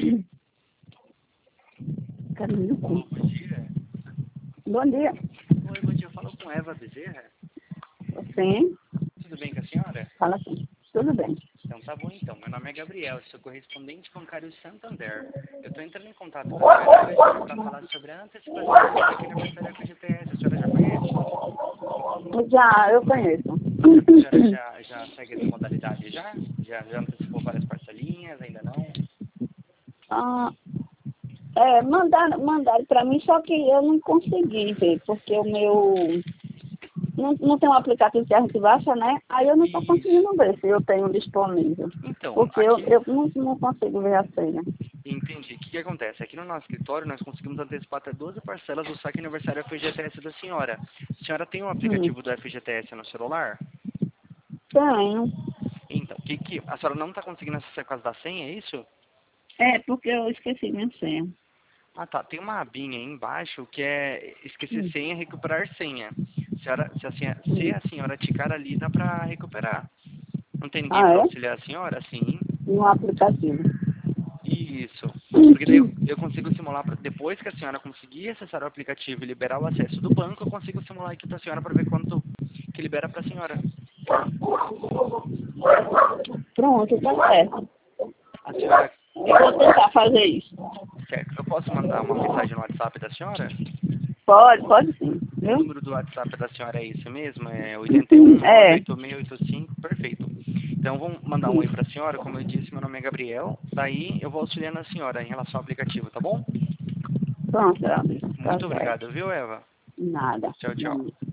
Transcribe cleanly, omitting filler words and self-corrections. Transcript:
Caminho do cu. Alô, bom dia. Bom dia. Oi, bom dia. Eu falo com Eva Bezerra. Sim, Tudo bem com a senhora? fala assim. Tudo bem. Então tá bom então. Meu nome é Gabriel, sou correspondente bancário Santander. Eu estou entrando em contato com a senhora hoje para falar sobre a antecipação do cheque aniversário com a GTS. A senhora já conhece? Já, eu conheço. A senhora já segue essa modalidade já? Já antecipou várias parcelinhas? Ainda não? Ah, mandaram para mim, só que eu não consegui ver, porque o meu... Não tem um aplicativo que a gente baixa, né? Aí eu não estou Isso. conseguindo ver se eu tenho disponível. Então, Porque aqui... eu não consigo ver a senha. Entendi. O que acontece? Aqui no nosso escritório nós conseguimos antecipar até 12 parcelas do saque aniversário FGTS da senhora. A senhora tem um aplicativo do FGTS no celular? Tenho. Então, a senhora não está conseguindo acessar por causa da senha, é isso? É, porque eu esqueci minha senha. Ah tá, tem uma abinha aí embaixo que é esquecer Hum. senha, recuperar senha. Se Hum. a senhora ticar ali, dá pra recuperar. Não tem ninguém Ah, para é? auxiliar a senhora? Sim. No aplicativo. Isso. Porque daí eu consigo simular, depois que a senhora conseguir acessar o aplicativo e liberar o acesso do banco, eu consigo simular aqui para a senhora para ver quanto que libera para a senhora. Pronto, tá certo. A senhora, Eu vou tentar fazer isso. certo, eu posso mandar uma mensagem no WhatsApp da senhora? Pode sim, O viu? número do WhatsApp da senhora é isso mesmo? É 81 É, 98685? Perfeito. Então, vou mandar um oi para a senhora. Como eu disse, meu nome é Gabriel. Daí, eu vou auxiliando a senhora em relação ao aplicativo, tá bom? pronto, Gabi. Tá Muito certo. obrigado, viu, Eva? Nada. Tchau, tchau.